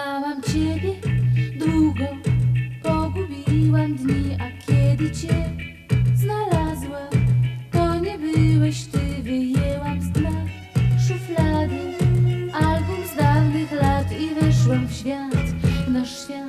Szukałam ciebie długo, pogubiłam dni, a kiedy cię znalazłam, to nie byłeś ty. Wyjęłam z dna szuflady album z dawnych lat i weszłam w świat, w nasz świat.